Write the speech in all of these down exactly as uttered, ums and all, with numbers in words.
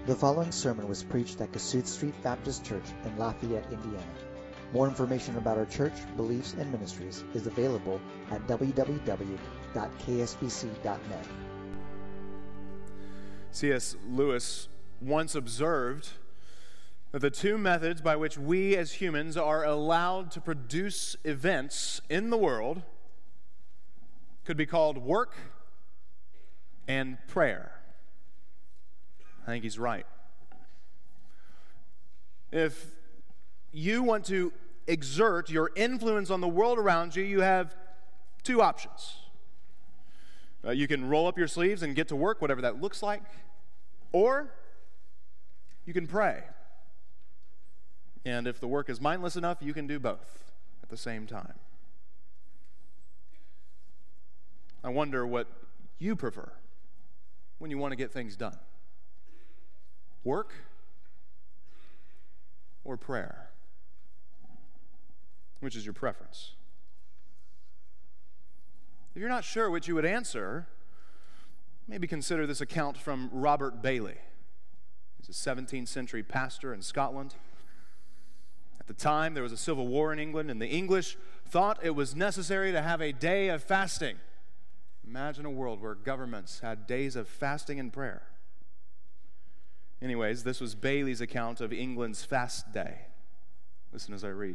The following sermon was preached at Kasuth Street Baptist Church in Lafayette, Indiana. More information about our church, beliefs, and ministries is available at w w w dot k s b c dot net. C S Lewis once observed that the two methods by which we as humans are allowed to produce events in the world could be called work and prayer. I think he's right. If you want to exert your influence on the world around you, you have two options. Uh, you can roll up your sleeves and get to work, whatever that looks like, or you can pray. And if the work is mindless enough, you can do both at the same time. I wonder what you prefer when you want to get things done. Work or prayer? Which is your preference? If you're not sure what you would answer, maybe consider this account from Robert Bailey. He's a seventeenth century pastor in Scotland. At the time, there was a civil war in England, and the English thought it was necessary to have a day of fasting. Imagine a world where governments had days of fasting and prayer. Anyways, this was Bailey's account of England's fast day. Listen as I read.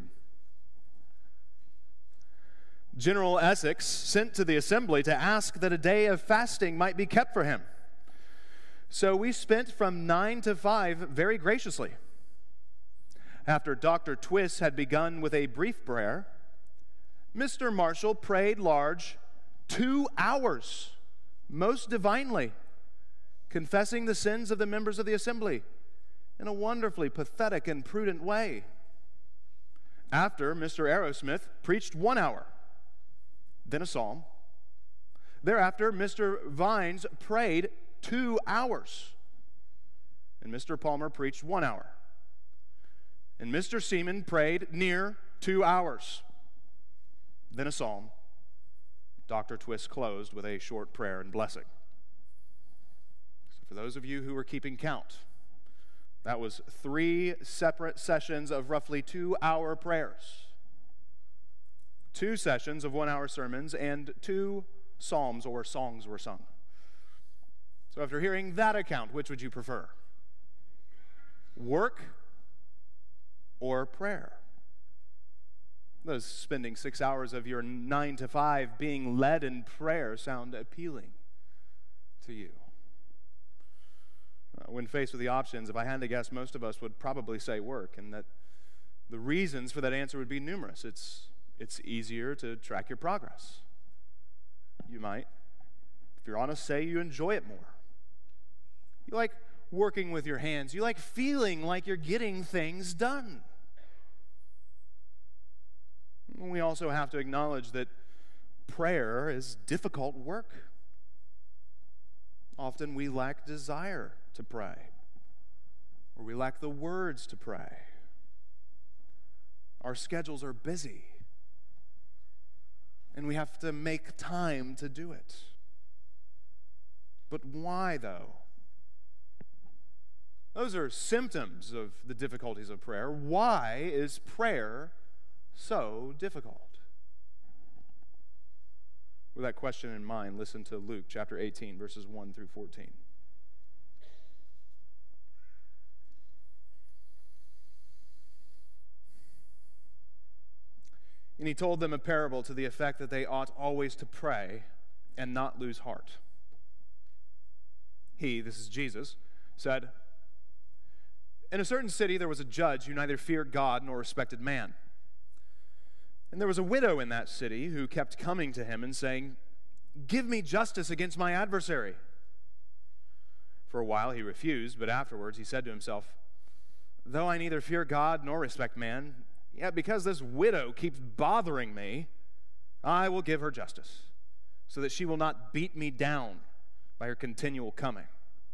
General Essex sent to the assembly to ask that a day of fasting might be kept for him. So we spent from nine to five very graciously. After Doctor Twiss had begun with a brief prayer, Mister Marshall prayed large two hours, most divinely, confessing the sins of the members of the assembly in a wonderfully pathetic and prudent way. After, Mister Arrowsmith preached one hour, then a psalm. Thereafter, Mister Vines prayed two hours, and Mister Palmer preached one hour. And Mister Seaman prayed near two hours, then a psalm. Doctor Twiss closed with a short prayer and blessing. For those of you who were keeping count, that was three separate sessions of roughly two-hour prayers, two sessions of one-hour sermons, and two psalms or songs were sung. So after hearing that account, which would you prefer? Work or prayer? Does spending six hours of your nine to five being led in prayer sound appealing to you? Uh, when faced with the options, if I had to guess, most of us would probably say work, and that the reasons for that answer would be numerous. It's, it's easier to track your progress. You might, if you're honest, say you enjoy it more. You like working with your hands. You like feeling like you're getting things done. We also have to acknowledge that prayer is difficult work. Often we lack desire to pray, or we lack the words to pray. Our schedules are busy, and we have to make time to do it. But why, though? Those are symptoms of the difficulties of prayer. Why is prayer so difficult? With that question in mind, listen to Luke chapter eighteen, verses one through fourteen. And he told them a parable to the effect that they ought always to pray and not lose heart. He, this is Jesus, said, "In a certain city there was a judge who neither feared God nor respected man. And there was a widow in that city who kept coming to him and saying, 'Give me justice against my adversary.' For a while he refused, but afterwards he said to himself, 'Though I neither fear God nor respect man, yet because this widow keeps bothering me, I will give her justice, so that she will not beat me down by her continual coming.'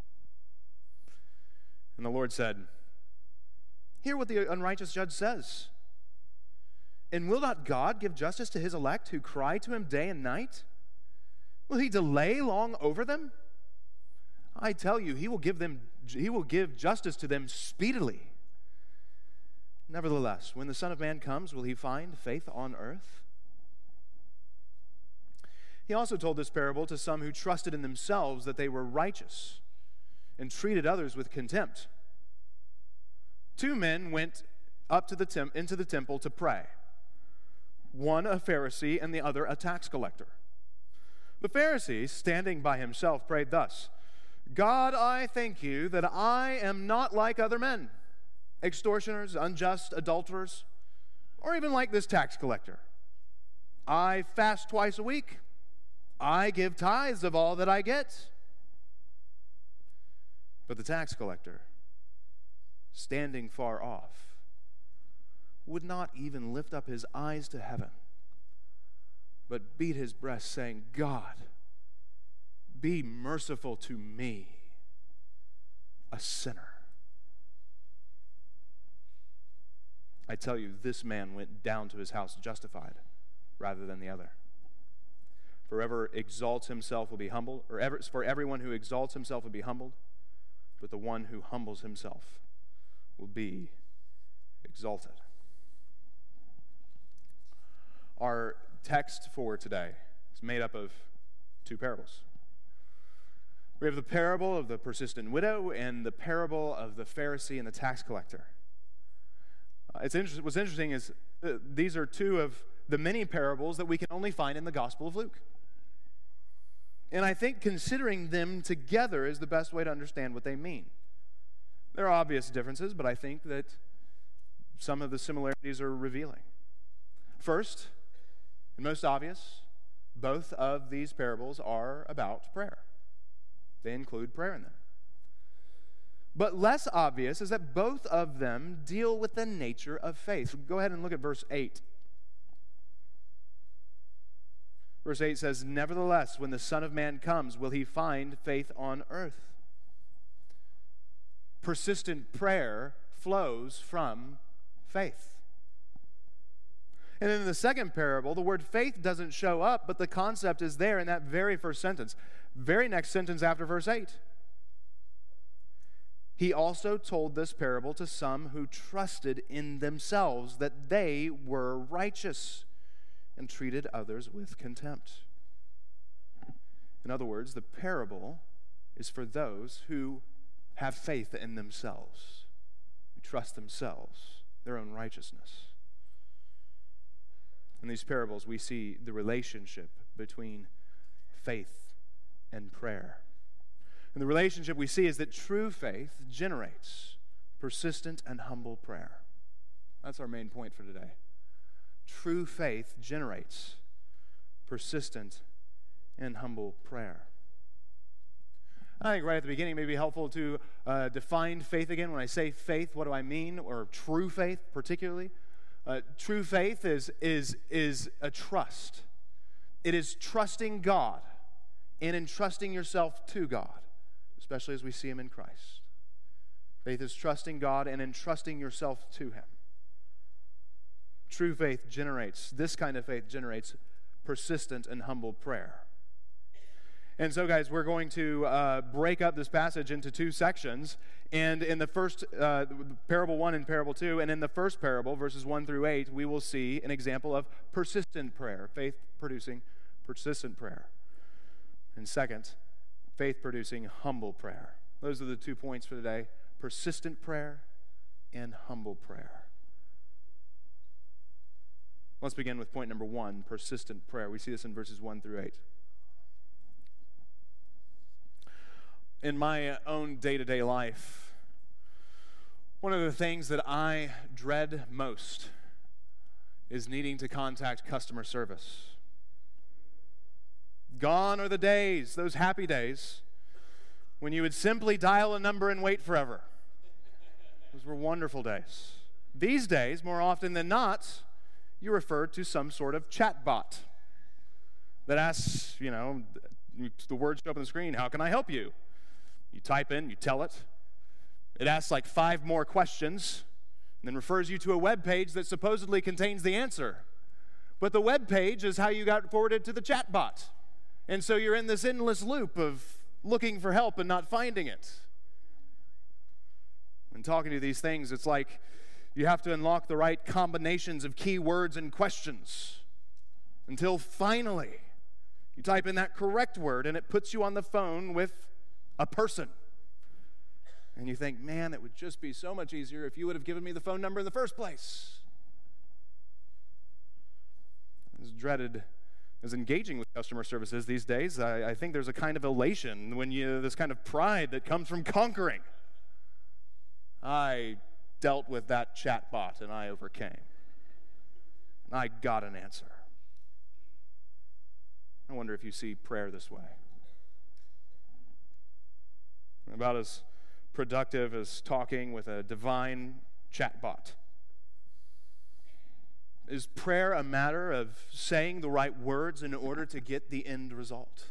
And the Lord said, 'Hear what the unrighteous judge says. And will not God give justice to his elect who cry to him day and night? Will he delay long over them? I tell you, he will give them he will give justice to them speedily. Nevertheless, when the Son of Man comes, will he find faith on earth? He also told this parable to some who trusted in themselves that they were righteous and treated others with contempt. Two men went up to the tem- into the temple to pray, one a Pharisee and the other a tax collector. The Pharisee, standing by himself, prayed thus, God, I thank you that I am not like other men, extortioners, unjust, adulterers, or even like this tax collector. I fast twice a week. I give tithes of all that I get. But the tax collector, standing far off, would not even lift up his eyes to heaven, but beat his breast, saying, God, be merciful to me, a sinner. I tell you, this man went down to his house justified rather than the other. For whoever exalts himself will be humbled, or ever, for everyone who exalts himself will be humbled, but the one who humbles himself will be exalted. Our text for today is made up of two parables. We have the parable of the persistent widow and the parable of the Pharisee and the tax collector. Uh, it's inter- what's interesting is uh, these are two of the many parables that we can only find in the Gospel of Luke. And I think considering them together is the best way to understand what they mean. There are obvious differences, but I think that some of the similarities are revealing. First, and most obvious, both of these parables are about prayer. They include prayer in them. But less obvious is that both of them deal with the nature of faith. Go ahead and look at verse eight. Verse eight says, Nevertheless, when the Son of Man comes, will he find faith on earth? Persistent prayer flows from faith. And then in the second parable, the word faith doesn't show up, but the concept is there in that very first sentence. Very next sentence after verse eight. He also told this parable to some who trusted in themselves that they were righteous and treated others with contempt. In other words, the parable is for those who have faith in themselves, who trust themselves, their own righteousness. In these parables, we see the relationship between faith and prayer. And the relationship we see is that true faith generates persistent and humble prayer. That's our main point for today. True faith generates persistent and humble prayer. I think right at the beginning it may be helpful to uh, define faith again. When I say faith, what do I mean? Or true faith particularly. Uh, true faith is, is, is a trust. It is trusting God and entrusting yourself to God, especially as we see him in Christ. Faith is trusting God and entrusting yourself to him. True faith generates, this kind of faith generates persistent and humble prayer. And so, guys, we're going to uh, break up this passage into two sections. And in the first, uh, parable one and parable two, and in the first parable, verses one through eight, we will see an example of persistent prayer, faith producing persistent prayer. And second, faith producing humble prayer. Those are the two points for today: persistent prayer and humble prayer. Let's begin with point number one, persistent prayer. We see this in verses one through eight. In my own day-to-day life, one of the things that I dread most is needing to contact customer service. Gone are the days, those happy days, when you would simply dial a number and wait forever. Those were wonderful days. These days, more often than not, you refer to some sort of chat bot that asks, you know, the words show up on the screen, how can I help you? You type in, you tell it. It asks like five more questions and then refers you to a web page that supposedly contains the answer. But the web page is how you got forwarded to the chat bot. And so you're in this endless loop of looking for help and not finding it. When talking to these things, it's like you have to unlock the right combinations of key words and questions until finally you type in that correct word and it puts you on the phone with a person. And you think, man, it would just be so much easier if you would have given me the phone number in the first place. As dreaded as engaging with customer services these days, I, I think there's a kind of elation when you, this kind of pride that comes from conquering. I dealt with that chatbot and I overcame. I got an answer. I wonder if you see prayer this way. About as productive as talking with a divine chatbot. Is prayer a matter of saying the right words in order to get the end result?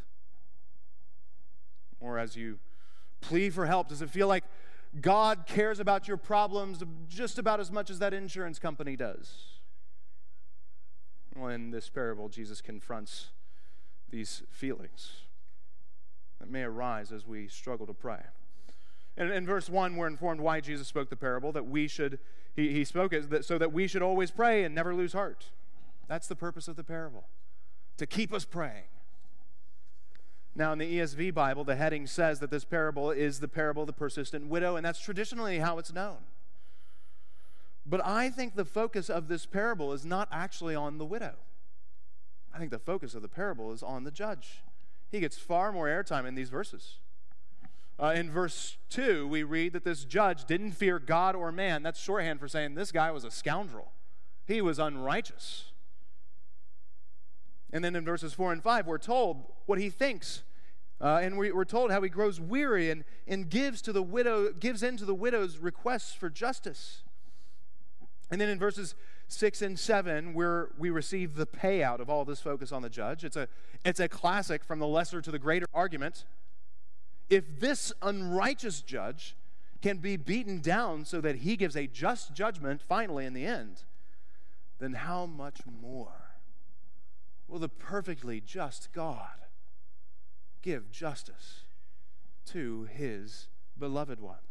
Or as you plea for help, does it feel like God cares about your problems just about as much as that insurance company does? Well, in this parable, Jesus confronts these feelings that may arise as we struggle to pray. And in verse one, we're informed why Jesus spoke the parable, that we should, he, he spoke it so that we should always pray and never lose heart. That's the purpose of the parable, to keep us praying. Now, in the E S V Bible, the heading says that this parable is the parable of the persistent widow, and that's traditionally how it's known. But I think the focus of this parable is not actually on the widow. I think the focus of the parable is on the judge. He gets far more airtime in these verses. Uh, in verse two, we read that this judge didn't fear God or man. That's shorthand for saying this guy was a scoundrel. He was unrighteous. And then in verses four and five, we're told what he thinks. Uh, and we, we're told how he grows weary and, and gives to the widow, gives in to the widow's requests for justice. And then in verses six and seven, where we receive the payout of all this focus on the judge. It's a, it's a classic from the lesser to the greater argument. If this unrighteous judge can be beaten down so that he gives a just judgment finally in the end, then how much more will the perfectly just God give justice to his beloved ones?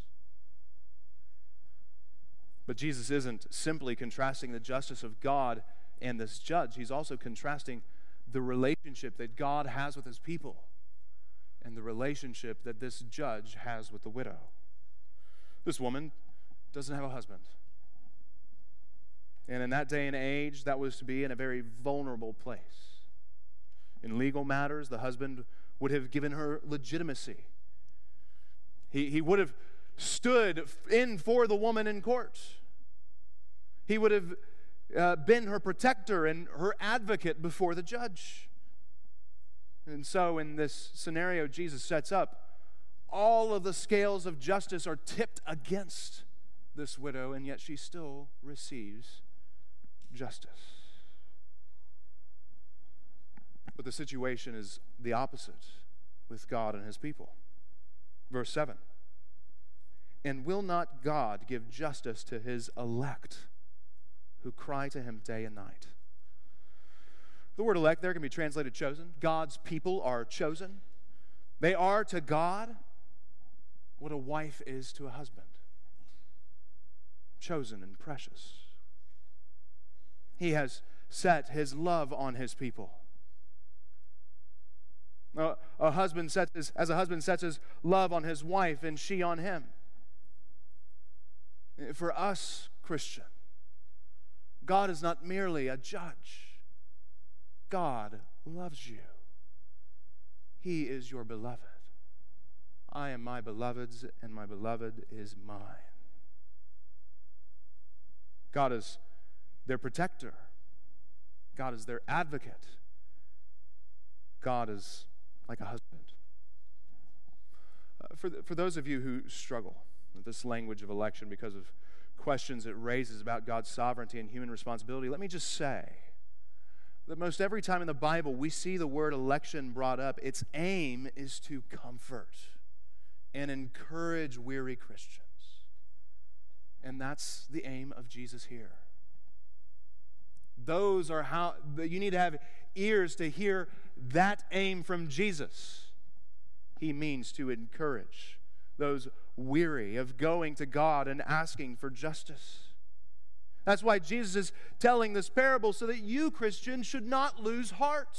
But Jesus isn't simply contrasting the justice of God and this judge. He's also contrasting the relationship that God has with his people and the relationship that this judge has with the widow. This woman doesn't have a husband. And in that day and age, that was to be in a very vulnerable place. In legal matters, the husband would have given her legitimacy. He, he would have stood in for the woman in court. He would have uh, been her protector and her advocate before the judge. And so in this scenario Jesus sets up, all of the scales of justice are tipped against this widow, and yet she still receives justice. But the situation is the opposite with God and his people. Verse seven. And will not God give justice to his elect who cry to him day and night? The word elect there can be translated chosen. God's people are chosen. They are to God what a wife is to a husband. Chosen and precious. He has set his love on his people. A, a husband sets his, as a husband sets his love on his wife and she on him. For us, Christian, God is not merely a judge. God loves you. He is your beloved. I am my beloved's, and my beloved is mine. God is their protector. God is their advocate. God is like a husband. Uh, for, the, for those of you who struggle with this language of election because of questions it raises about God's sovereignty and human responsibility, let me just say that most every time in the Bible we see the word election brought up, its aim is to comfort and encourage weary Christians. And that's the aim of Jesus here. Those are how, you need to have ears to hear that aim from Jesus. He means to encourage those weary of going to God and asking for justice. That's why Jesus is telling this parable, so that you, Christian, should not lose heart.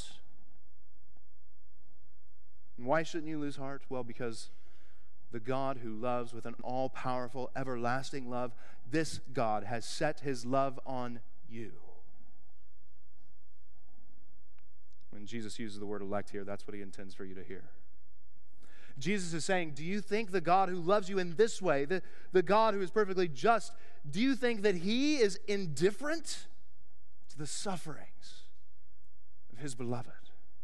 And why shouldn't you lose heart? Well, because the God who loves with an all-powerful, everlasting love, this God has set his love on you. When Jesus uses the word elect here, that's what he intends for you to hear. Jesus is saying, do you think the God who loves you in this way, the, the God who is perfectly just, do you think that he is indifferent to the sufferings of his beloved?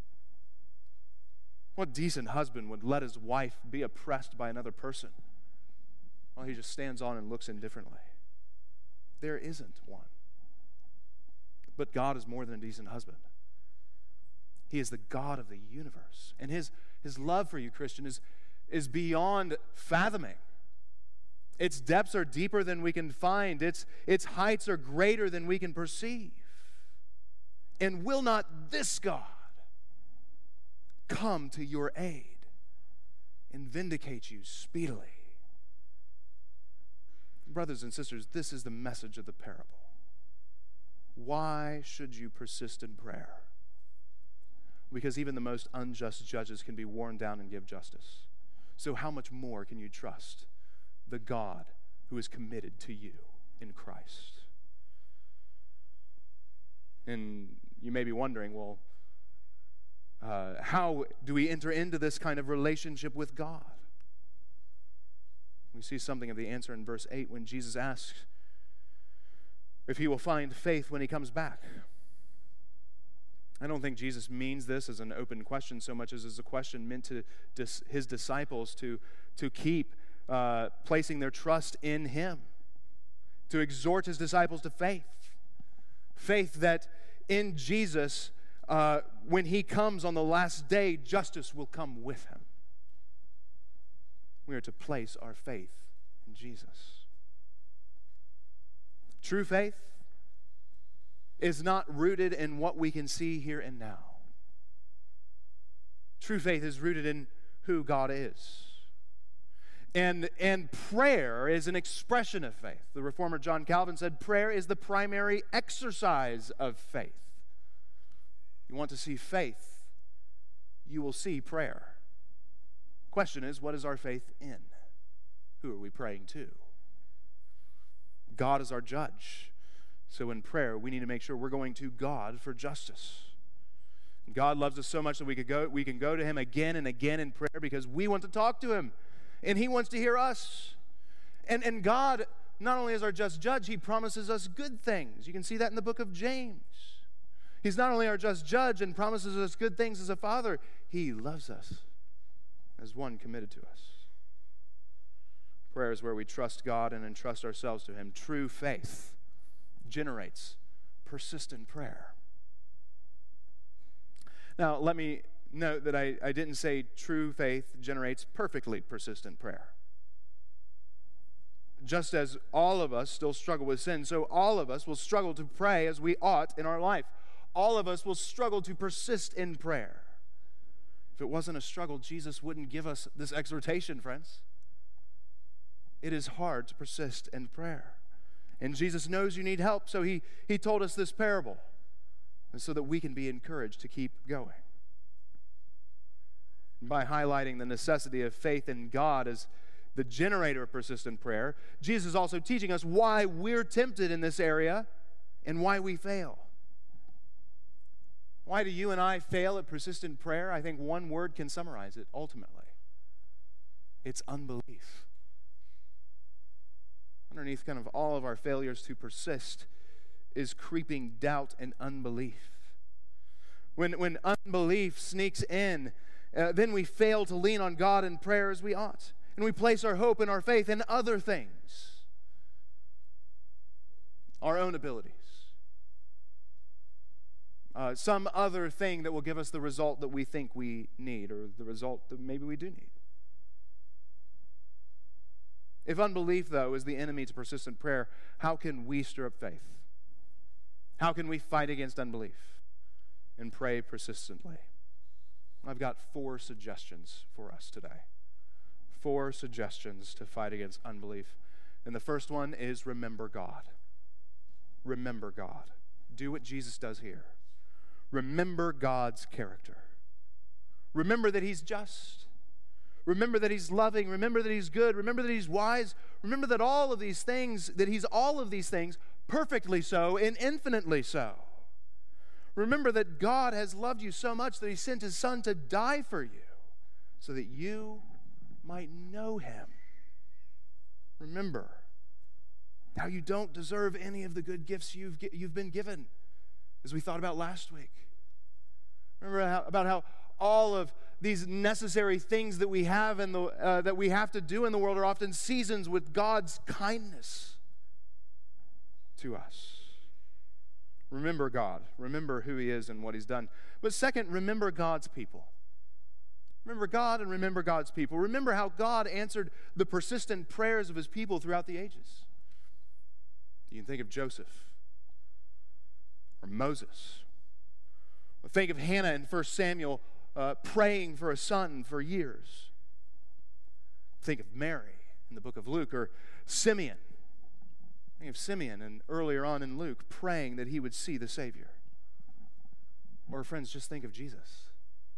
What decent husband would let his wife be oppressed by another person while he just stands on and looks indifferently? There isn't one. But God is more than a decent husband. He is the God of the universe. And his, his love for you, Christian, is, is beyond fathoming. Its depths are deeper than we can find. Its, its heights are greater than we can perceive. And will not this God come to your aid and vindicate you speedily? Brothers and sisters, this is the message of the parable. Why should you persist in prayer? Because even the most unjust judges can be worn down and give justice. So how much more can you trust the God who is committed to you in Christ? And you may be wondering, well, uh, how do we enter into this kind of relationship with God? We see something of the answer in verse eight when Jesus asks if he will find faith when he comes back. I don't think Jesus means this as an open question so much as as a question meant to dis- his disciples to, to keep uh, placing their trust in him, to exhort his disciples to faith. Faith that in Jesus, uh, when he comes on the last day, justice will come with him. We are to place our faith in Jesus. True faith is not rooted in what we can see here and now. True faith is rooted in who God is. And, and prayer is an expression of faith. The reformer John Calvin said, prayer is the primary exercise of faith. You want to see faith, you will see prayer. Question is, what is our faith in? Who are we praying to? God is our judge. So in prayer, we need to make sure we're going to God for justice. God loves us so much that we could go, we can go to him again and again in prayer because we want to talk to him. And he wants to hear us. And, and God, not only is our just judge, he promises us good things. You can see that in the book of James. He's not only our just judge and promises us good things as a father, he loves us as one committed to us. Prayer is where we trust God and entrust ourselves to him. True faith generates persistent prayer. Now, let me note that I, I didn't say true faith generates perfectly persistent prayer. Just as all of us still struggle with sin, so all of us will struggle to pray as we ought in our life. All of us will struggle to persist in prayer. If it wasn't a struggle, Jesus wouldn't give us this exhortation, friends. It is hard to persist in prayer. And Jesus knows you need help, so he, he told us this parable, and so that we can be encouraged to keep going. By highlighting the necessity of faith in God as the generator of persistent prayer, Jesus is also teaching us why we're tempted in this area and why we fail. Why do you and I fail at persistent prayer? I think one word can summarize it ultimately. It's unbelief. Underneath kind of all of our failures to persist is creeping doubt and unbelief. When, when unbelief sneaks in, uh, then we fail to lean on God in prayer as we ought. And we place our hope and our faith in other things. Our own abilities. Uh, some other thing that will give us the result that we think we need, or the result that maybe we do need. If unbelief, though, is the enemy to persistent prayer, how can we stir up faith? How can we fight against unbelief and pray persistently? I've got four suggestions for us today. four suggestions to fight against unbelief. And the first one is remember God. Remember God. Do what Jesus does here. Remember God's character. Remember that he's just. Remember that he's loving. Remember that he's good. Remember that he's wise. Remember that all of these things, that he's all of these things perfectly so and infinitely so. Remember that God has loved you so much that he sent his son to die for you so that you might know him. Remember how you don't deserve any of the good gifts you've, you've been given, as we thought about last week. Remember how, about how all of these necessary things that we have in the uh, that we have to do in the world are often seasons with God's kindness to us. Remember God. Remember who he is and what he's done. But second, remember God's people. Remember God and remember God's people. Remember how God answered the persistent prayers of his people throughout the ages. You can think of Joseph or Moses. Or think of Hannah in First Samuel uh, praying for a son for years. Think of Mary in the book of Luke, or Simeon. Think of Simeon and earlier on in Luke praying that he would see the Savior. Or friends, just think of Jesus.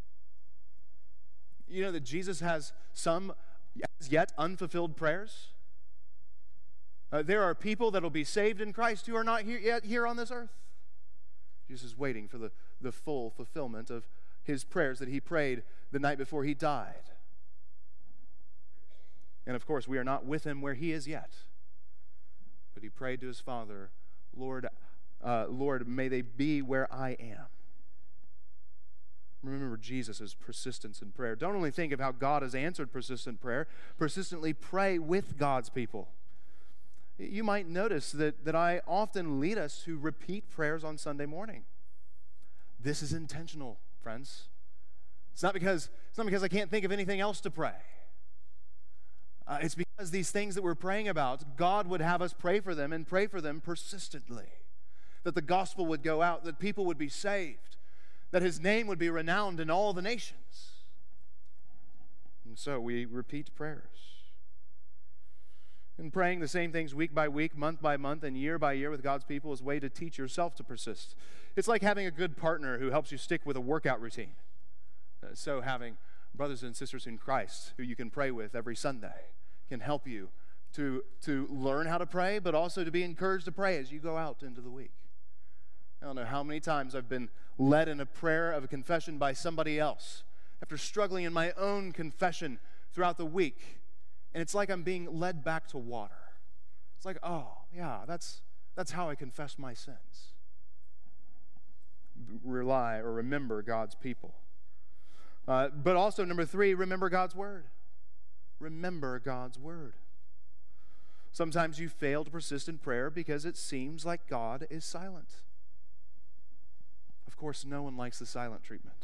You know that Jesus has some as yet unfulfilled prayers? Uh, there are people that will be saved in Christ who are not here yet here on this earth. Jesus is waiting for the, the full fulfillment of his prayers that he prayed the night before he died. And of course, we are not with him where he is yet. But he prayed to his Father, Lord, uh, Lord, may they be where I am. Remember Jesus' persistence in prayer. Don't only think of how God has answered persistent prayer, persistently pray with God's people. You might notice that, that I often lead us to repeat prayers on Sunday morning. This is intentional, friends. It's not because, it's not because I can't think of anything else to pray. Uh, it's because these things that we're praying about, God would have us pray for them and pray for them persistently. That the gospel would go out, that people would be saved, that his name would be renowned in all the nations. And so we repeat prayers. And praying the same things week by week, month by month, and year by year with God's people is a way to teach yourself to persist. It's like having a good partner who helps you stick with a workout routine. Uh, so having brothers and sisters in Christ who you can pray with every Sunday can help you to, to learn how to pray, but also to be encouraged to pray as you go out into the week. I don't know how many times I've been led in a prayer of a confession by somebody else after struggling in my own confession throughout the week. And it's like I'm being led back to water. It's like, oh, yeah, that's, that's how I confess my sins. Rely or remember God's people. Uh, but also, number three, remember God's word. Remember God's word. Sometimes you fail to persist in prayer because it seems like God is silent. Of course, no one likes the silent treatment.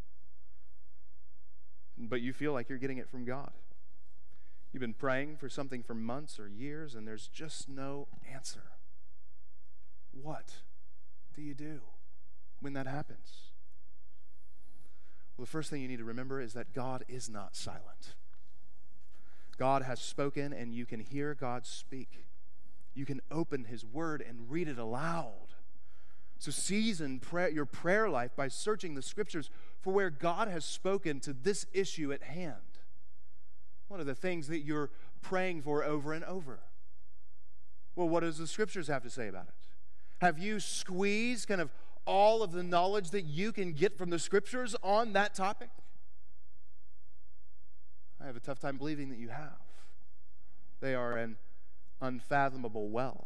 But you feel like you're getting it from God. You've been praying for something for months or years, and there's just no answer. What do you do when that happens? Well, the first thing you need to remember is that God is not silent. God has spoken, and you can hear God speak. You can open his word and read it aloud. So season prayer, your prayer life by searching the scriptures for where God has spoken to this issue at hand. What are the things that you're praying for over and over? Well, what does the scriptures have to say about it? Have you squeezed kind of all of the knowledge that you can get from the scriptures on that topic? I have a tough time believing that you have. They are an unfathomable well.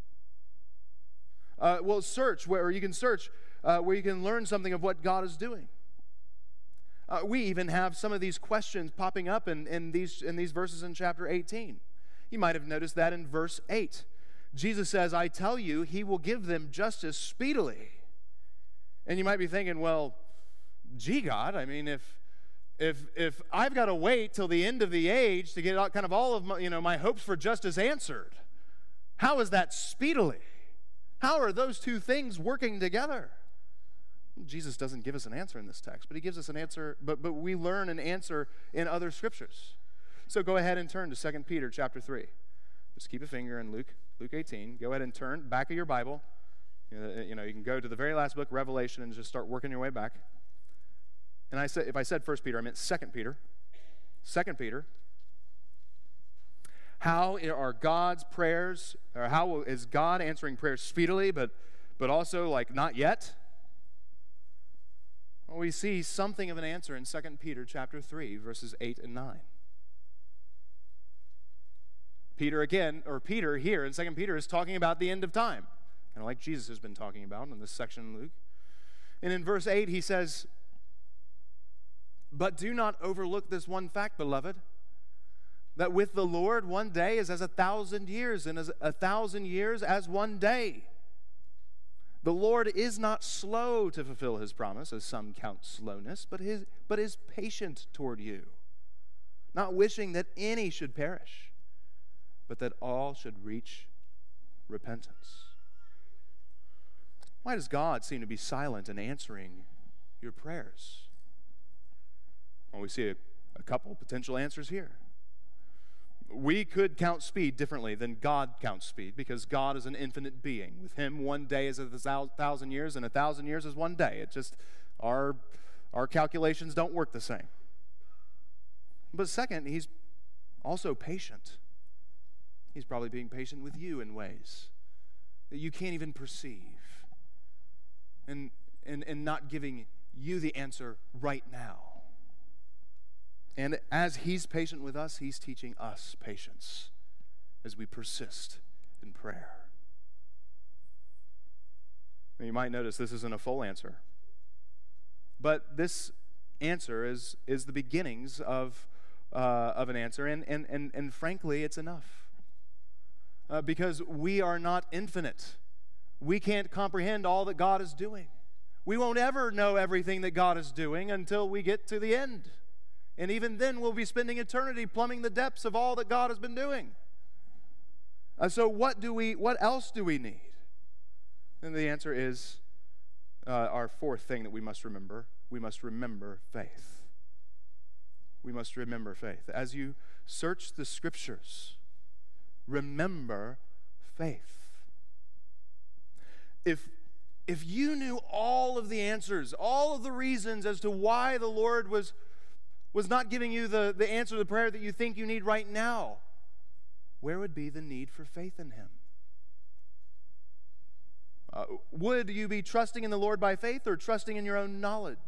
Uh, well, search where you can search uh, where you can learn something of what God is doing. Uh, we even have some of these questions popping up in, in, these, in these verses in chapter eighteen. You might have noticed that in verse eight. Jesus says, I tell you, he will give them justice speedily. And you might be thinking, well, gee, God, I mean, if if if I've got to wait till the end of the age to get kind of all of my, you know, my hopes for justice answered, how is that speedily? How are those two things working together? Jesus doesn't give us an answer in this text, but he gives us an answer, but, but we learn an answer in other scriptures. So go ahead and turn to Second Peter chapter three. Just keep a finger in Luke, Luke eighteen. Go ahead and turn back of your Bible. You know, you know, you can go to the very last book, Revelation, and just start working your way back. And I said, if I said First Peter, I meant Second Peter. Second Peter. How are God's prayers, or how is God answering prayers speedily, but but also like not yet? Well, we see something of an answer in Second Peter chapter three, verses eight and nine. Peter again, or Peter here in Second Peter is talking about the end of time, kind of like Jesus has been talking about in this section in Luke. And in verse eight he says, "But do not overlook this one fact, beloved, that with the Lord one day is as a thousand years, and as a thousand years as one day. The Lord is not slow to fulfill his promise, as some count slowness, but, his, but is patient toward you, not wishing that any should perish, but that all should reach repentance." Why does God seem to be silent in answering your prayers? Well, we see a, a couple potential answers here. We could count speed differently than God counts speed, because God is an infinite being. With him, one day is a thousand years, and a thousand years is one day. It just, our, our calculations don't work the same. But second, he's also patient. He's probably being patient with you in ways that you can't even perceive, and, and, and not giving you the answer right now. And as he's patient with us, he's teaching us patience as we persist in prayer. Now, you might notice this isn't a full answer, but this answer is, is the beginnings of, uh, of an answer, and, and, and, and frankly, it's enough. Uh, because we are not infinite. We can't comprehend all that God is doing. We won't ever know everything that God is doing until we get to the end. And even then, we'll be spending eternity plumbing the depths of all that God has been doing. Uh, so what do we? What else do we need? And the answer is uh, our fourth thing that we must remember. We must remember faith. We must remember faith. As you search the Scriptures, remember faith. If if you knew all of the answers, all of the reasons as to why the Lord was was not giving you the, the answer to the prayer that you think you need right now, where would be the need for faith in him? Uh, would you be trusting in the Lord by faith or trusting in your own knowledge?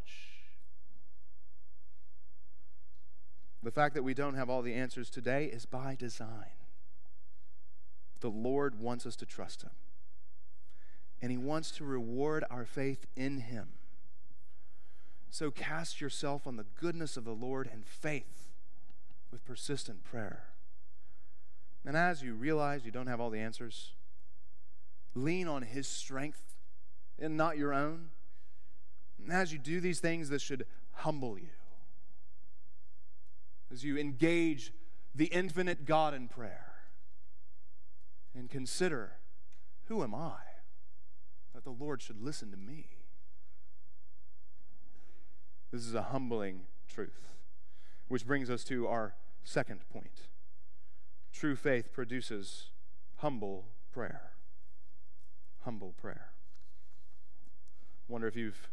The fact that we don't have all the answers today is by design. The Lord wants us to trust him, and he wants to reward our faith in him. So cast yourself on the goodness of the Lord in faith with persistent prayer. And as you realize you don't have all the answers, lean on his strength and not your own. And as you do these things, this should humble you. As you engage the infinite God in prayer and consider, who am I that the Lord should listen to me? This is a humbling truth, which brings us to our second point. True faith produces humble prayer. Humble prayer. I wonder if you've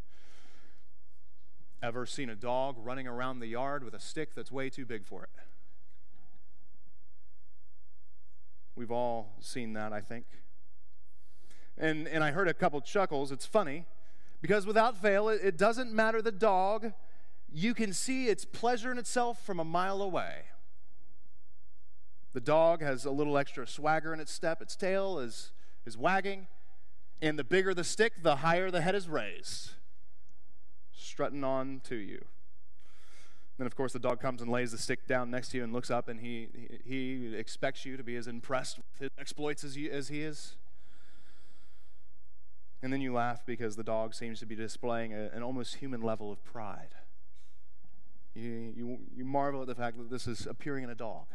ever seen a dog running around the yard with a stick that's way too big for it. We've all seen that, I think. And, and I heard a couple chuckles. It's funny, because without fail, it, it doesn't matter the dog. You can see its pleasure in itself from a mile away. The dog has a little extra swagger in its step. Its tail is, is wagging. And the bigger the stick, the higher the head is raised, strutting on to you. Then, of course, the dog comes and lays the stick down next to you and looks up, and he, he, he expects you to be as impressed with his exploits as, you, as he is. And then you laugh because the dog seems to be displaying a, an almost human level of pride. You, you, you marvel at the fact that this is appearing in a dog.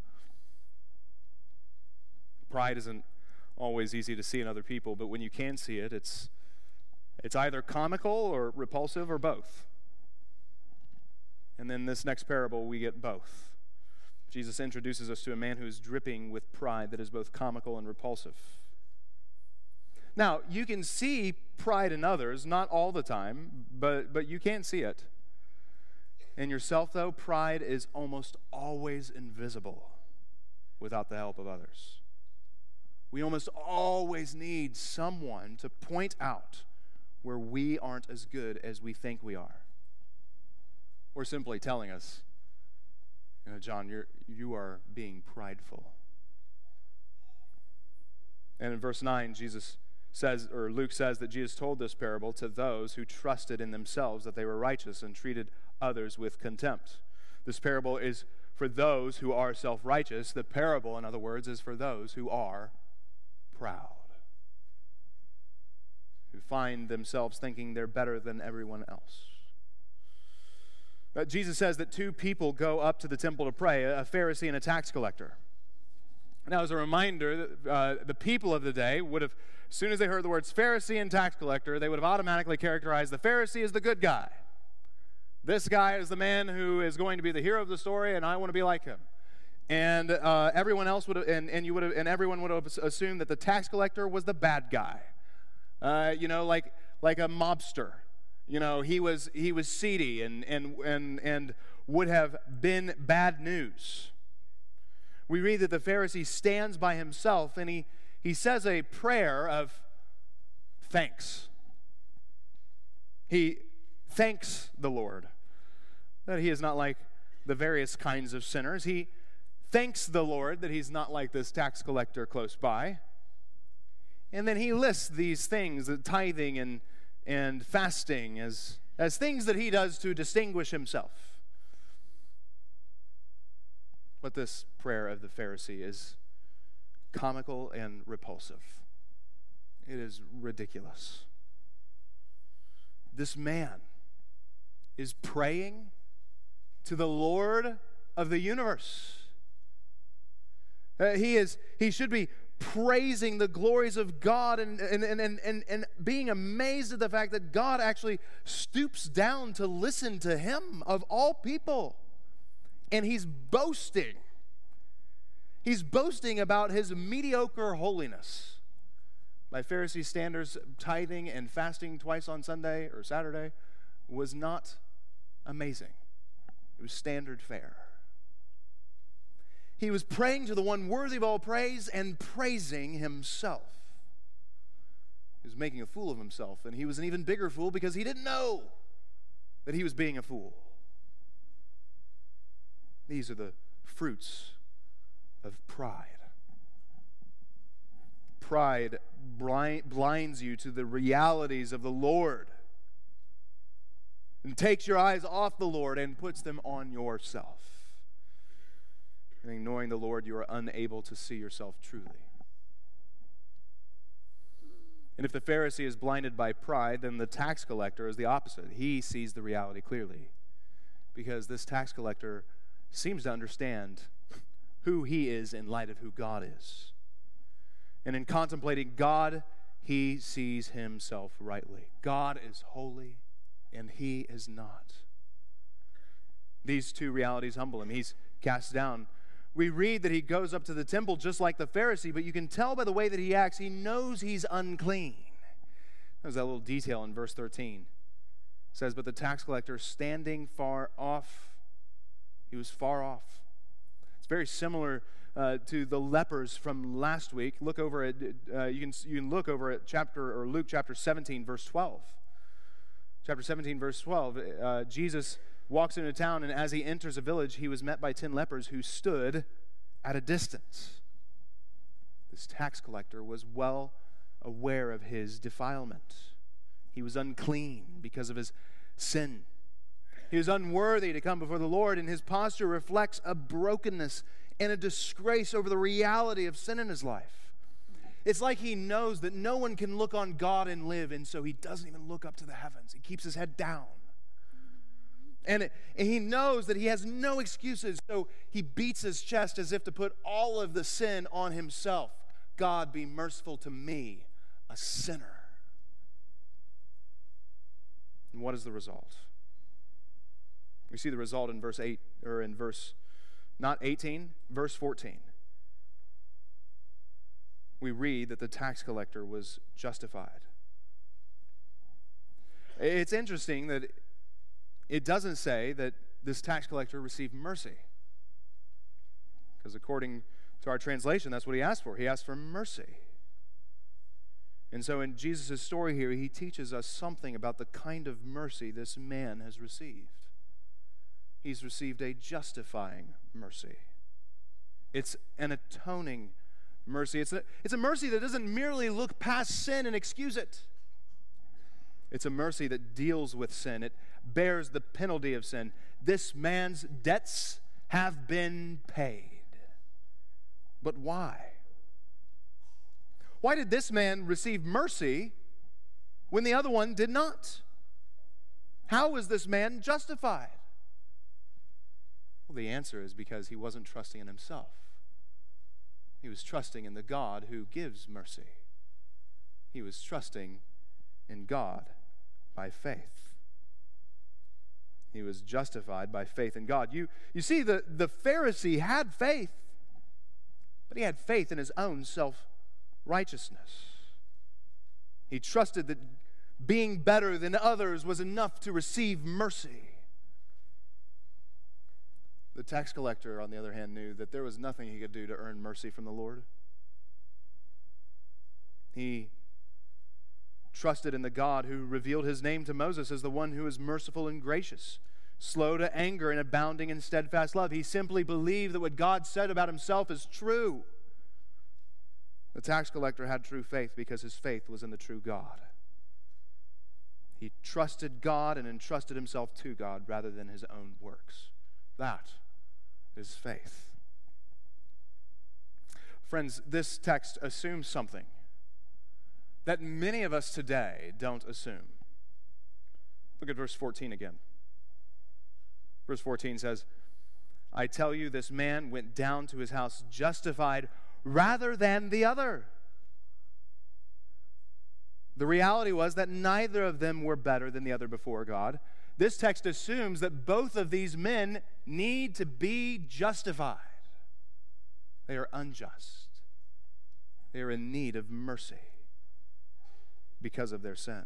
Pride isn't always easy to see in other people, but when you can see it, it's, it's either comical or repulsive or both. And then this next parable, we get both. Jesus introduces us to a man who is dripping with pride that is both comical and repulsive. Now, you can see pride in others, not all the time, but, but you can see it. In yourself, though, pride is almost always invisible without the help of others. We almost always need someone to point out where we aren't as good as we think we are. Or simply telling us, you know, John, you're, you are being prideful. And in verse nine, Jesus says, or Luke says that Jesus told this parable to those who trusted in themselves that they were righteous and treated others with contempt. This parable is for those who are self-righteous. The parable, in other words, is for those who are proud, who find themselves thinking they're better than everyone else. But Jesus says that two people go up to the temple to pray, a Pharisee and a tax collector. Now, as a reminder, uh, the people of the day would have, as soon as they heard the words Pharisee and tax collector, they would have automatically characterized the Pharisee as the good guy. This guy is the man who is going to be the hero of the story, and I want to be like him. And uh, everyone else would have, and, and you would have, and everyone would have assumed that the tax collector was the bad guy. Uh, you know, like like a mobster. You know, he was he was seedy and and and and would have been bad news. We read that the Pharisee stands by himself and he he says a prayer of thanks. He thanks the Lord that he is not like the various kinds of sinners. He thanks the Lord that he's not like this tax collector close by. And then he lists these things, the tithing and and fasting as, as things that he does to distinguish himself. But this prayer of the Pharisee is comical and repulsive. It is ridiculous. This man is praying to the Lord of the universe. Uh, he is. He should be praising the glories of God and, and, and, and, and being amazed at the fact that God actually stoops down to listen to him of all people. And he's boasting. He's boasting about his mediocre holiness. By Pharisee standards, tithing and fasting twice on Sunday or Saturday was not amazing. It was standard fare. He was praying to the one worthy of all praise and praising himself. He was making a fool of himself, and he was an even bigger fool because he didn't know that he was being a fool. These are the fruits of pride. Pride blinds you to the realities of the Lord and takes your eyes off the Lord and puts them on yourself. And ignoring the Lord, you are unable to see yourself truly. And if the Pharisee is blinded by pride, then the tax collector is the opposite. He sees the reality clearly, because this tax collector seems to understand who he is in light of who God is. And in contemplating God, he sees himself rightly. God is holy, and he is not. These two realities humble him. He's cast down. We read that he goes up to the temple just like the Pharisee, but you can tell by the way that he acts, he knows he's unclean. There's that little detail in verse thirteen. It says, but the tax collector standing far off, he was far off. It's very similar uh, to the lepers from last week. Look over at, uh, you can you can look over at chapter, or Luke chapter seventeen, verse twelve. Chapter seventeen, verse twelve, uh, Jesus walks into town, and as he enters a village, he was met by ten lepers who stood at a distance. This tax collector was well aware of his defilement. He was unclean because of his sin. He was unworthy to come before the Lord, and his posture reflects a brokenness and a disgrace over the reality of sin in his life. It's like he knows that no one can look on God and live, and so he doesn't even look up to the heavens. He keeps his head down. And, it, and he knows that he has no excuses, so he beats his chest as if to put all of the sin on himself. God, be merciful to me, a sinner. And what is the result? We see the result in verse eight, or in verse not eighteen, verse fourteen. We read that the tax collector was justified. It's interesting that it doesn't say that this tax collector received mercy. Because according to our translation, that's what he asked for. He asked for mercy. And so in Jesus' story here, he teaches us something about the kind of mercy this man has received. He's received a justifying mercy. It's an atoning mercy. It's a, it's a mercy that doesn't merely look past sin and excuse it. It's a mercy that deals with sin. It bears the penalty of sin. This man's debts have been paid. But why? Why did this man receive mercy when the other one did not? How was this man justified? Well, the answer is because he wasn't trusting in himself. He was trusting in the God who gives mercy. He was trusting in God by faith. He was justified by faith in God. You, you see, the, the Pharisee had faith, but he had faith in his own self-righteousness. He trusted that being better than others was enough to receive mercy. The tax collector, on the other hand, knew that there was nothing he could do to earn mercy from the Lord. He trusted in the God who revealed his name to Moses as the one who is merciful and gracious, slow to anger and abounding in steadfast love. He simply believed that what God said about himself is true. The tax collector had true faith because his faith was in the true God. He trusted God and entrusted himself to God rather than his own works. That is faith. Friends, this text assumes something that many of us today don't assume. Look at verse fourteen again. Verse fourteen says, I tell you, this man went down to his house justified rather than the other. The reality was that neither of them were better than the other before God. This text assumes that both of these men need to be justified. They are unjust. They are in need of mercy because of their sin.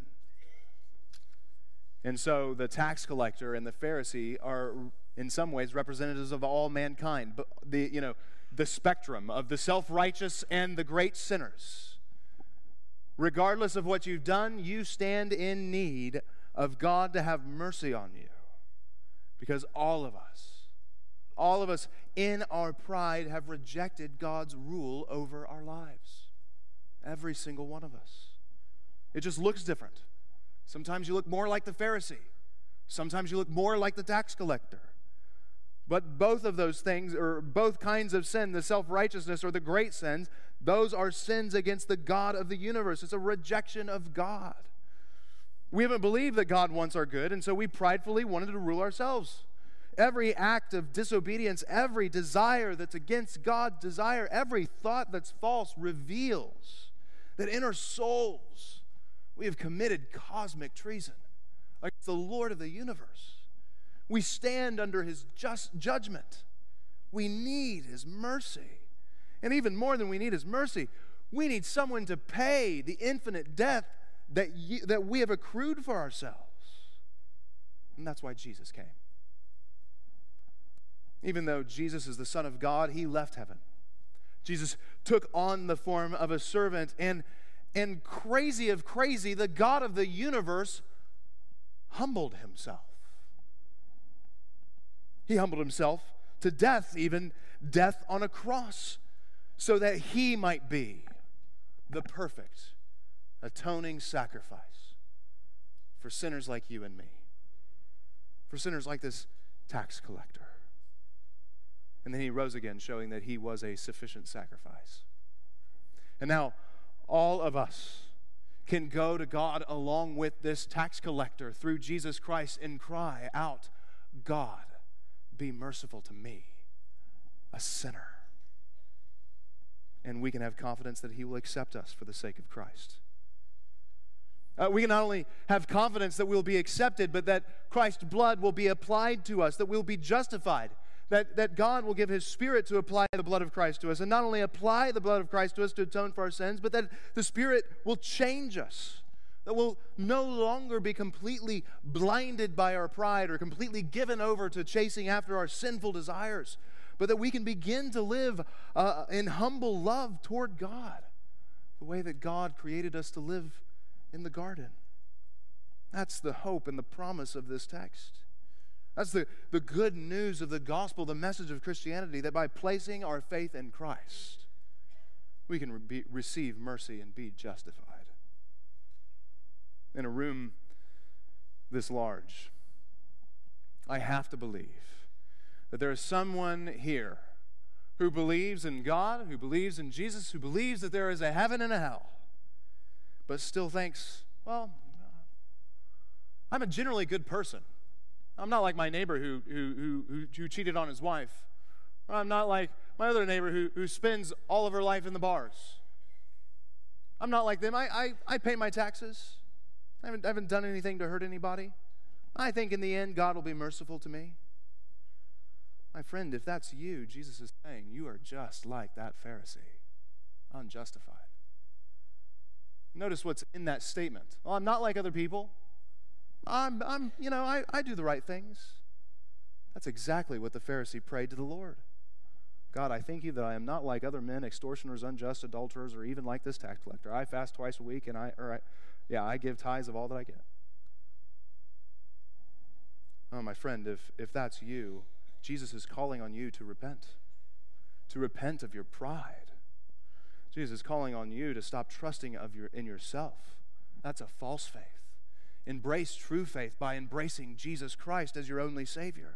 And so the tax collector and the Pharisee are in some ways representatives of all mankind, but the, you know, the spectrum of the self-righteous and the great sinners. Regardless of what you've done, you stand in need of God to have mercy on you. Because all of us, all of us in our pride have rejected God's rule over our lives. Every single one of us. It just looks different. Sometimes you look more like the Pharisee. Sometimes you look more like the tax collector. But both of those things, or both kinds of sin, the self-righteousness or the great sins, those are sins against the God of the universe. It's a rejection of God. We haven't believed that God wants our good, and so we pridefully wanted to rule ourselves. Every act of disobedience, every desire that's against God's desire, every thought that's false reveals that in our souls we have committed cosmic treason against the Lord of the universe. We stand under his just judgment. We need his mercy. And even more than we need his mercy, we need someone to pay the infinite debt that, you, that we have accrued for ourselves. And that's why Jesus came. Even though Jesus is the Son of God, he left heaven. Jesus took on the form of a servant, and, and crazy of crazy, the God of the universe humbled himself. He humbled himself to death, even death on a cross, so that he might be the perfect atoning sacrifice for sinners like you and me, for sinners like this tax collector. And then he rose again, showing that he was a sufficient sacrifice. And now all of us can go to God along with this tax collector through Jesus Christ and cry out, God, be merciful to me, a sinner. And we can have confidence that he will accept us for the sake of Christ. Uh, we can not only have confidence that we'll be accepted, but that Christ's blood will be applied to us, that we'll be justified, that, that God will give his Spirit to apply the blood of Christ to us, and not only apply the blood of Christ to us to atone for our sins, but that the Spirit will change us, that we'll no longer be completely blinded by our pride or completely given over to chasing after our sinful desires, but that we can begin to live uh, in humble love toward God, the way that God created us to live in the garden. That's the hope and the promise of this text. That's the, the good news of the gospel, the message of Christianity, that by placing our faith in Christ, we can re- receive mercy and be justified. In a room this large, I have to believe that there is someone here who believes in God, who believes in Jesus, who believes that there is a heaven and a hell, but still thinks, well, I'm a generally good person. I'm not like my neighbor who, who, who, who cheated on his wife. Or I'm not like my other neighbor who, who spends all of her life in the bars. I'm not like them. I, I, I pay my taxes. I haven't, I haven't done anything to hurt anybody. I think in the end, God will be merciful to me. My friend, if that's you, Jesus is saying, you are just like that Pharisee, unjustified. Notice what's in that statement. Well, I'm not like other people. I'm, I'm you know, I, I do the right things. That's exactly what the Pharisee prayed to the Lord. God, I thank you that I am not like other men, extortioners, unjust, adulterers, or even like this tax collector. I fast twice a week, and I, or I, yeah, I give tithes of all that I get. Oh, my friend, if, if that's you, Jesus is calling on you to repent, to repent of your pride. Jesus is calling on you to stop trusting of your, in yourself. That's a false faith. Embrace true faith by embracing Jesus Christ as your only Savior.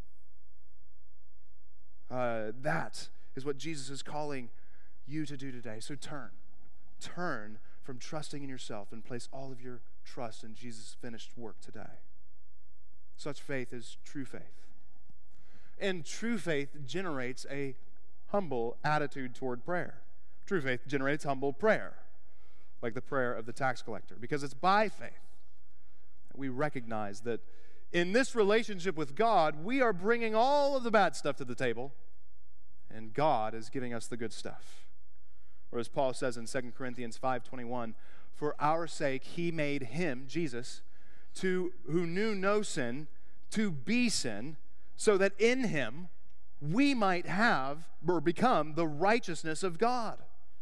Uh, that is what Jesus is calling you to do today. So turn. Turn from trusting in yourself and place all of your trust in Jesus' finished work today. Such faith is true faith. And true faith generates a humble attitude toward prayer. True faith generates humble prayer, like the prayer of the tax collector, because it's by faith that we recognize that in this relationship with God, we are bringing all of the bad stuff to the table, and God is giving us the good stuff. Or as Paul says in Second Corinthians five twenty-one, for our sake he made him, Jesus, to who knew no sin, to be sin, so that in him we might have or become the righteousness of God.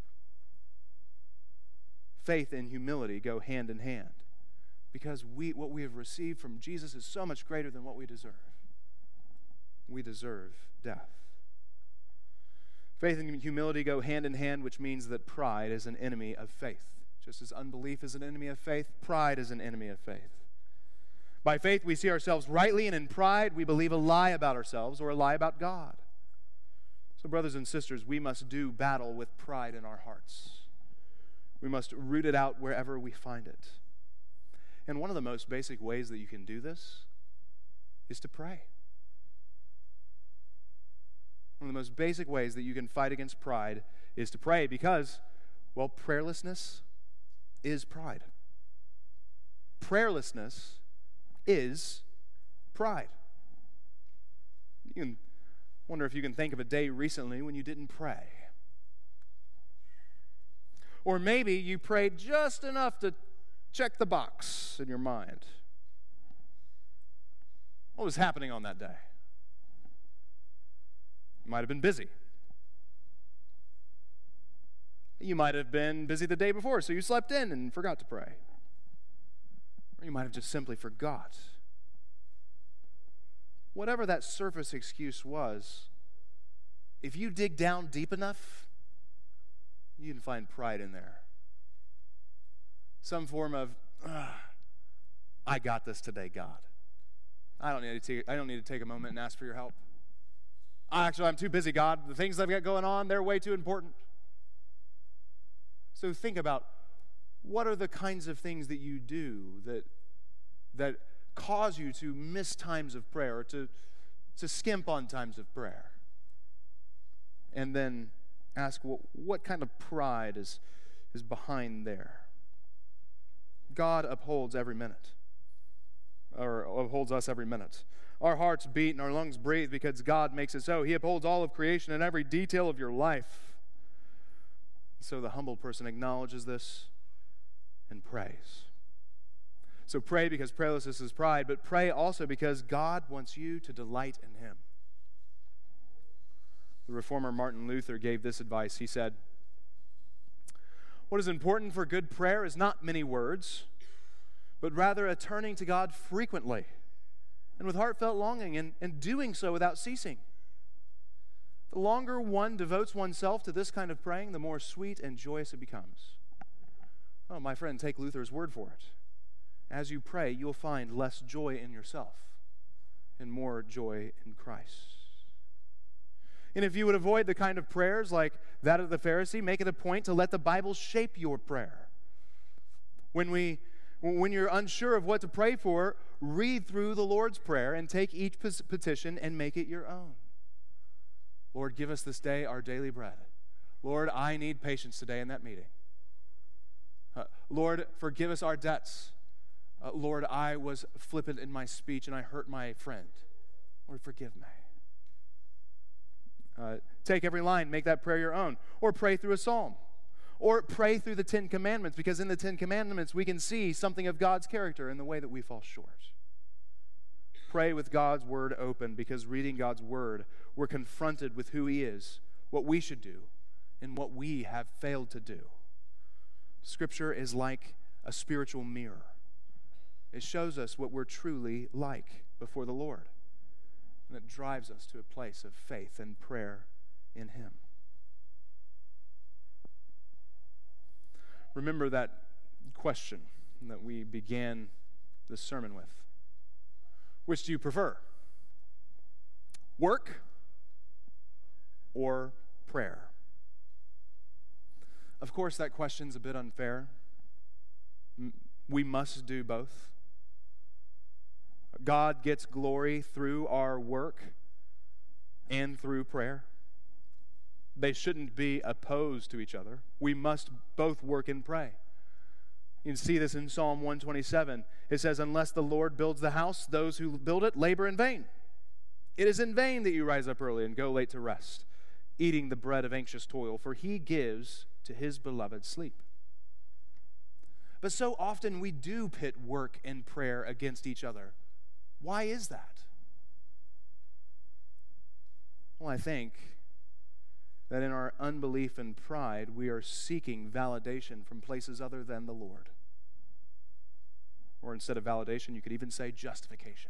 Faith and humility go hand in hand, because we, what we have received from Jesus is so much greater than what we deserve. We deserve death. Faith and humility go hand in hand, which means that pride is an enemy of faith. Just as unbelief is an enemy of faith, pride is an enemy of faith. By faith, we see ourselves rightly, and in pride, we believe a lie about ourselves or a lie about God. So, brothers and sisters, we must do battle with pride in our hearts. We must root it out wherever we find it. And one of the most basic ways that you can do this is to pray. One of the most basic ways that you can fight against pride is to pray, because, well, prayerlessness is pride. Prayerlessness is pride. You can wonder if you can think of a day recently when you didn't pray. Or maybe you prayed just enough to check the box in your mind. What was happening on that day? You might have been busy. You might have been busy the day before, so you slept in and forgot to pray. Or you might have just simply forgot. Whatever that surface excuse was, if you dig down deep enough, you can find pride in there. Some form of, I got this today, God. I don't need to take, I don't need to take a moment and ask for your help. Actually, I'm too busy, God. The things I've got going on, they're way too important. So think about, what are the kinds of things that you do that that cause you to miss times of prayer, or to, to skimp on times of prayer? And then ask, what, what kind of pride is, is behind there? God upholds every minute, or upholds us every minute. our hearts beat and our lungs breathe because God makes it so. He upholds all of creation and every detail of your life. So the humble person acknowledges this and prays. So pray because prayerlessness is pride, but pray also because God wants you to delight in Him. The reformer Martin Luther gave this advice. He said, "What is important for good prayer is not many words, but rather a turning to God frequently and with heartfelt longing, and, and doing so without ceasing. The longer one devotes oneself to this kind of praying, the more sweet and joyous it becomes." Oh, my friend, take Luther's word for it. As you pray, you'll find less joy in yourself and more joy in Christ. And if you would avoid the kind of prayers like that of the Pharisee, make it a point to let the Bible shape your prayer. When we When you're unsure of what to pray for, read through the Lord's Prayer and take each petition and make it your own. Lord, give us this day our daily bread. Lord, I need patience today in that meeting. Uh, Lord, forgive us our debts. Uh, Lord, I was flippant in my speech and I hurt my friend. Lord, forgive me. Uh, take every line, make that prayer your own. Or pray through a psalm. Or pray through the Ten Commandments, because in the Ten Commandments we can see something of God's character in the way that we fall short. Pray with God's Word open, because reading God's Word, we're confronted with who He is, what we should do, and what we have failed to do. Scripture is like a spiritual mirror. It shows us what we're truly like before the Lord, and it drives us to a place of faith and prayer in Him. Remember that question that we began this sermon with. Which do you prefer? Work or prayer? Of course, that question's a bit unfair. We must do both. God gets glory through our work and through prayer. They shouldn't be opposed to each other. We must both work and pray. You can see this in Psalm one twenty-seven. It says, "Unless the Lord builds the house, those who build it labor in vain. It is in vain that you rise up early and go late to rest, eating the bread of anxious toil, for He gives to His beloved sleep." But so often we do pit work and prayer against each other. Why is that? Well, I think that in our unbelief and pride, we are seeking validation from places other than the Lord. Or instead of validation, you could even say justification.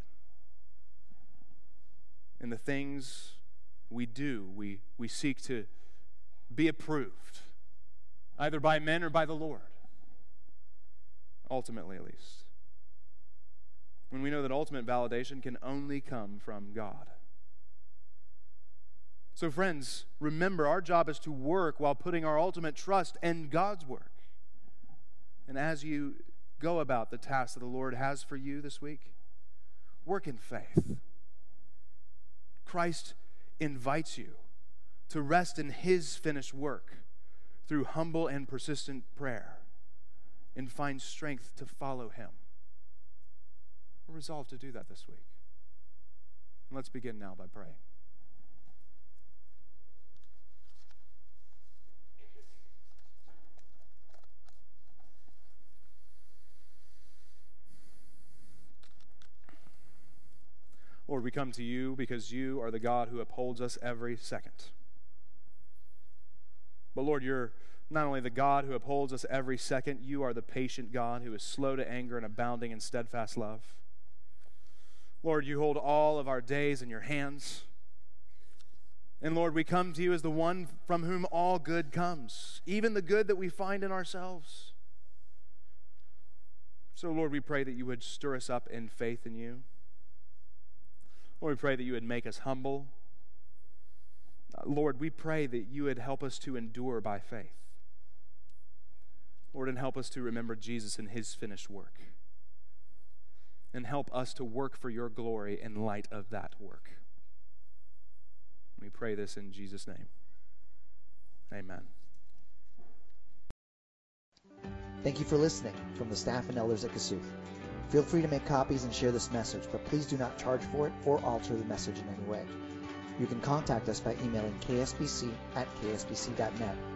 In the things we do, we, we seek to be approved, either by men or by the Lord. Ultimately, at least. When we know that ultimate validation can only come from God. So friends, remember, our job is to work while putting our ultimate trust in God's work. And as you go about the task that the Lord has for you this week, work in faith. Christ invites you to rest in His finished work through humble and persistent prayer and find strength to follow Him. We're resolved to do that this week. And let's begin now by praying. Lord, we come to you because you are the God who upholds us every second. But Lord, you're not only the God who upholds us every second, you are the patient God who is slow to anger and abounding in steadfast love. Lord, you hold all of our days in your hands. And Lord, we come to you as the one from whom all good comes, even the good that we find in ourselves. So Lord, we pray that you would stir us up in faith in you. Lord, we pray that you would make us humble. Lord, we pray that you would help us to endure by faith. Lord, and help us to remember Jesus and His finished work. And help us to work for your glory in light of that work. We pray this in Jesus' name. Amen. Thank you for listening from the staff and elders at Kasuth. Feel free to make copies and share this message, but please do not charge for it or alter the message in any way. You can contact us by emailing k s b c at k s b c dot net